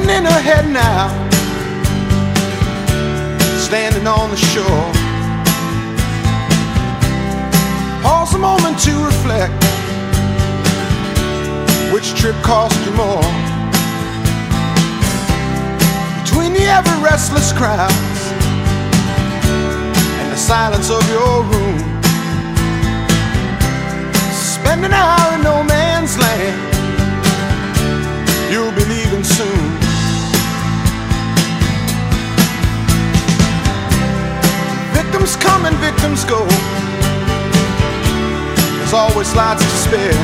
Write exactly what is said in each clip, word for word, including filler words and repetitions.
waiting in her head now, standing on the shore. Pause a moment to reflect, which trip cost you more? Between the ever-restless crowds and the silence of your room, spend an hour in no man's land, you'll be leaving soon. Victims come and victims go, there's always lots to spare.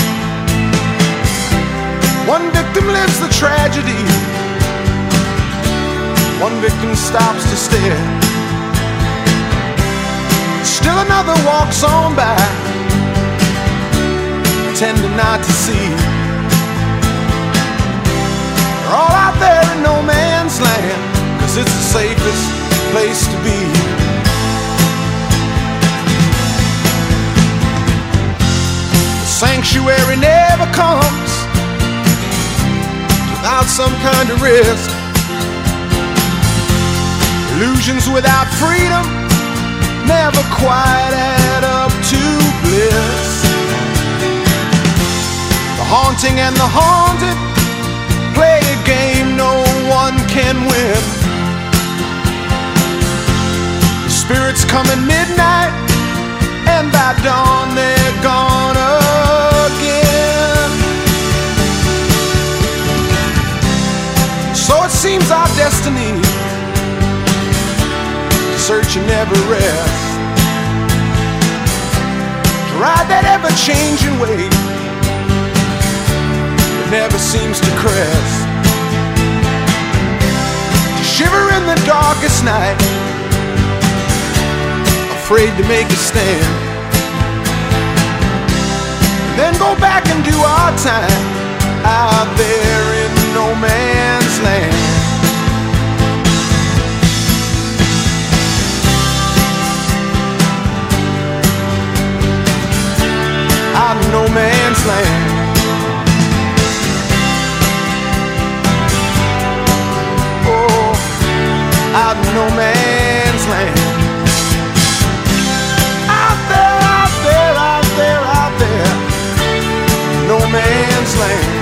One victim lives the tragedy, one victim stops to stare. Still another walks on by, pretending not to see. They're all out there in no man's land, 'cause it's the safest place to be. The sanctuary never comes without some kind of risk. Illusions without freedom never quite add up to bliss. The haunting and the haunted play a game no one can win. The spirits come at midnight, and by dawn they're gone again. So it seems our destiny to search and never rest, to ride that ever-changing wave that never seems to crest, to shiver in the darkest night, afraid to make a stand, and then go back and do our time out there in no man's land. Out in no man's land. Oh, out in no man's land. Out there, out there, out there, out there, no man's land.